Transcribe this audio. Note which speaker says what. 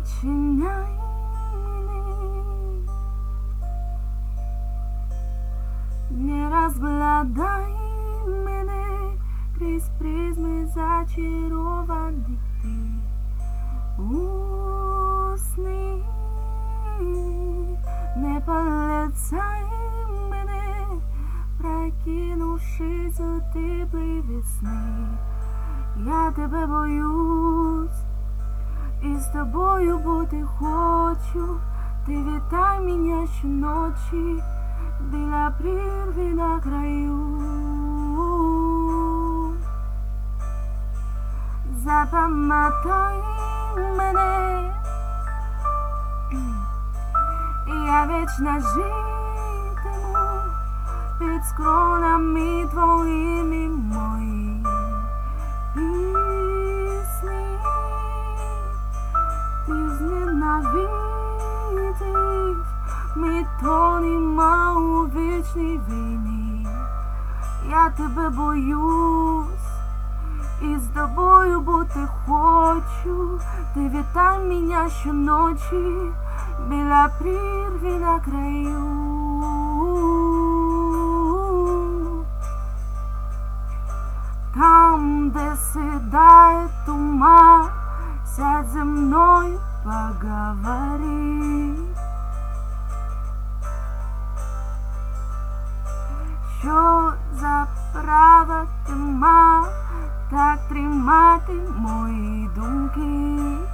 Speaker 1: відчиняй мені, не розглядай мене крізь призми зачарованих ти у сни, не полицай мене, прокинувшись у теплі весни. Я тебе боюсь, і з тобою бути хочу. Ти вітай мене щоночі біля прірви на краю. Запам'ятай мене, я вічно житиму під скронами твоїми мої пісні. Ти зненавидів, ми тонемо у вічній війні. Я тебе боюсь, і з тобою бути хочу. Ти вітай мене щоночі біля прірви на краю. Там, де сідає туман, сядь зі мною, поговори. Що за право ти мав так тримати мої думки?